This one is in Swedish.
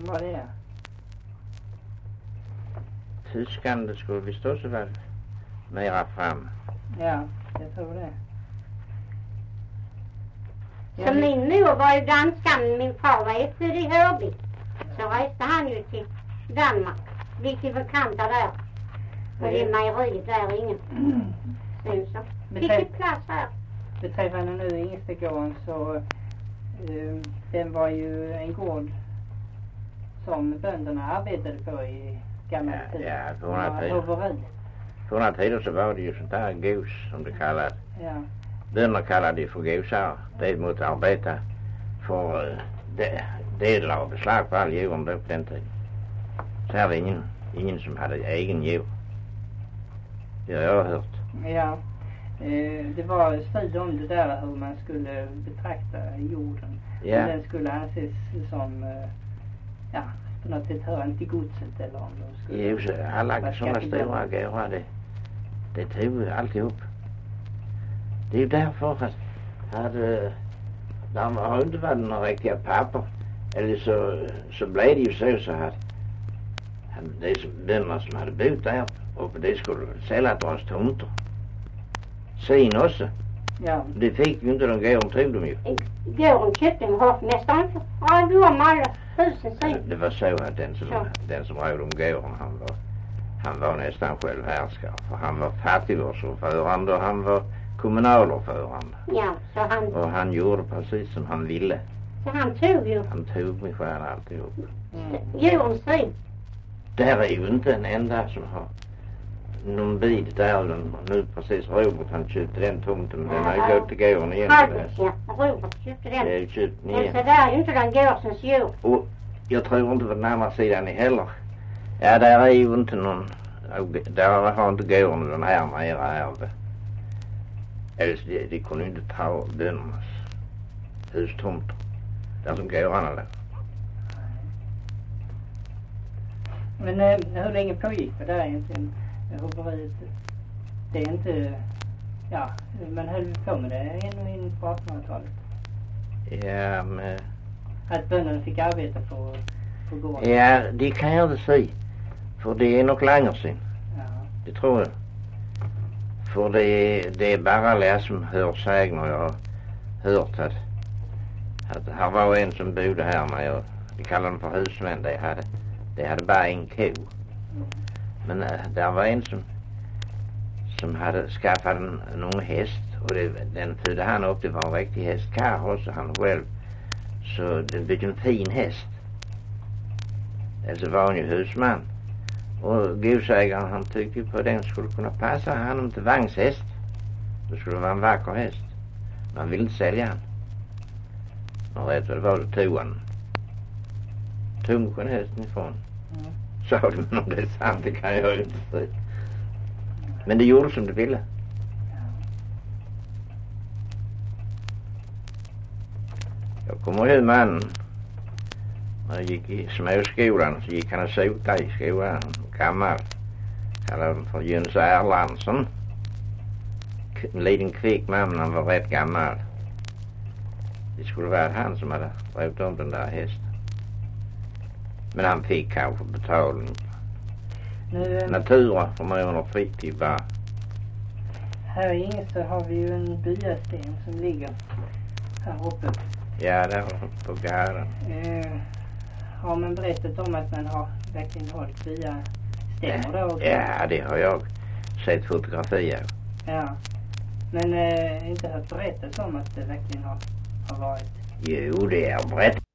vad det är? Tyskan, det skulle visst också vara mera fram. Ja, jag tror det. Så min mor var ju danska, men min far var född i Hörby. Så reste han ju till Danmark. Vi till bekanta där. Och det är mejeriet där ingen. Sen så fick vi plats här. Beträffande nu Ingestegården så den var ju en gård som bönderna arbetade på i gamla tid. Ja, på några tider så var det ju sånt där gos som det kallas. Ja. Bönder kallade det för gosar. Det måste arbeta för del av beslag på all djuren då på den tiden. Så här var ingen som hade egen djur. Det har jag hört. Ja, det var strid om det där hur man skulle betrakta jorden. Ja. Den skulle anses som, på något sätt hörande till godset eller om de skulle... Jo, så alla sådana stora gårdar, det tog alltihop. Det är ju därför att där har inte varit några riktiga papper. Eller så blev det ju så att de bönderna som hade bott där uppe, det skulle sälja deras tomter. Sin också. Ja. Det fick ju inte, de gården tog de ju. Gården köpte en hovmästaren för om alla husen sin. Det var så att den som rådde om gården, han var nästan själv härskare. För han var fattigvårdsordförande och han var kommunalordförande. Ja, så han... Och han gjorde precis som han ville. Så han tog ju... Han tog mig stjärna alltihop. Djuren sin. Där är ju inte en enda som har någon bit där. Nu precis Robert, han köpte den tomten, men den har ju gått till gården igen. Ja, Robert köpte den. Det är köpt Men så där är ju inte den gårdsens djur. Och jag tror inte på den andra sidan heller. Ja, där är ju inte någon... Där har inte gården den här mera här. Eller de kunde inte ta böndernas hustomter. Där som gårdarna där. Men hur länge pågick det där egentligen? Hoveriet? Det är inte... Ja, man höll på med det ännu in på 1800-talet. Ja, men... Att bönderna fick arbeta på gården. Ja, det kan jag inte säga. För det är nog längre sen. Ja. Det tror jag. För det är bara det som hör sägner. Jag har hört att här var en som bodde här med, och de kallade dem för husmän. Det hade bara en ko. Men där var en som hade skaffat en ung häst, och den födde han upp. Det var en riktig hästkarl också, han själv. Så det blev en fin häst. Alltså var han ju husman. Och gosägaren, han tyckte på den skulle kunna passa honom till vagnshäst. Det skulle vara en vacker häst. Man ville inte sälja han. Men rätt vad det var, det tog han. Tog hästen ifrån. Sa du, men om det är sant, det kan jag ju inte säga. Men det gjorde som det ville. Jag kommer ihåg mannen. När jag gick i småskolan så gick han och sota i skolan. Gammal. Kallade honom för Jöns Erlandsson. En liten kvick man, men han var rätt gammal. Det skulle vara han som hade rått om den där hästen. Men han fick kanske betalning. Natura förmåner fritid bara. Här i Ingesjö har vi ju en byasten som ligger här uppe. Ja, där på gärden. Har man berättat om att man har verkligen hållit byastämmor då också? Ja, det har jag sett fotografier. Ja, men inte hört berättas om att det verkligen har varit. Jo, det är berättat.